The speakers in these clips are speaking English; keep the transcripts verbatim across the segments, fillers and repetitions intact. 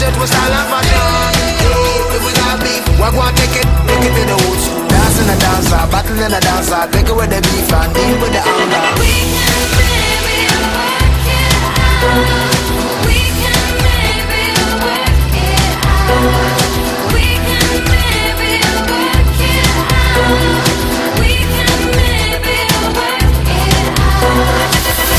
it with style and fashion. Hey, if we got beef, we go and take it, take it to the old school. Dance in the dancer, battle in the dancer, take it with the beef and deal with the anger. We can maybe work it out. We can maybe work it out. We can maybe work it out. We can maybe work it out.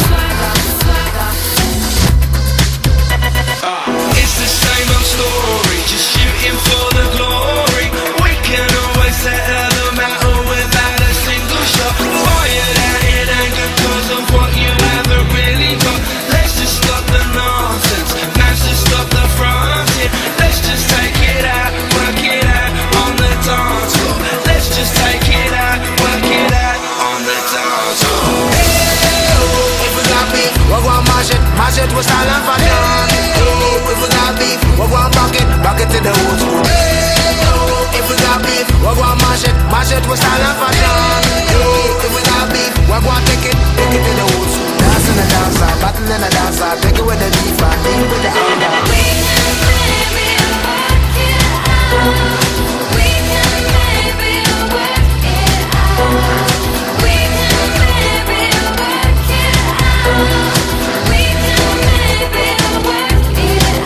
It's the same old story, just shooting for the glory. We can always settle the matter without a single shot. Fired out in anger cause of what you haven't really got. Let's just stop the nonsense, man's just stop the fronting. Let's just take it out, work it out on the dance floor. Let's just take it out, work it out on the dance floor. If we got beef, we go and mash it, mash it with style and fashion. If we got beef, we go and back it, back it to the old school. If we got beef, we go and mash it, mash it with style and fashion. If we got beef, we go and take it, take it to the old school. Dance in the dancer, battle in the dancer, take it with the beef and deal with the anger. We can maybe work it out. We can maybe work it out. We can maybe work it out. We can maybe work it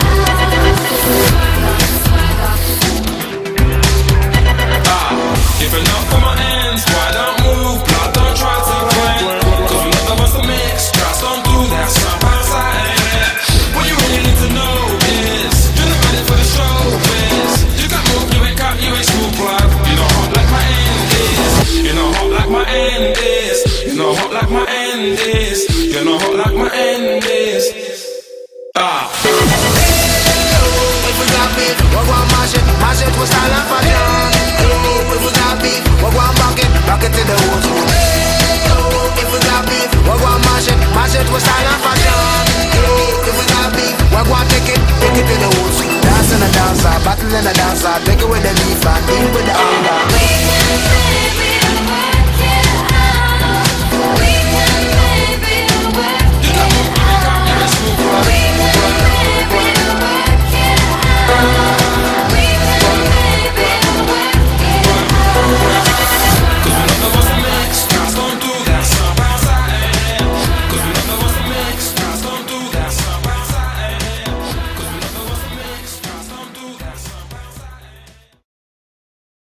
Ah, if you're not on my ends, why don't move? Blood, don't try to climb. Cause none of us are mixed, just don't do that stuff outside. What you really need to know is you're not ready for the showbiz. You got move, you ain't cut, you ain't school club. You know hot like my end is. You know hot like my end is. You know hot like my end is. You know hot like my end is. Ah. If we got beef, we go and mash it, mash it with style and fashion. If we got beef, we go and back it, back it to the old school. If we got beef, we go and mash it, mash it with style and fashion. If we got beef, we go and take it, take it to the old school. Dance in the dancer, battle in the dancer, take it with the beef and deal with the anger. We can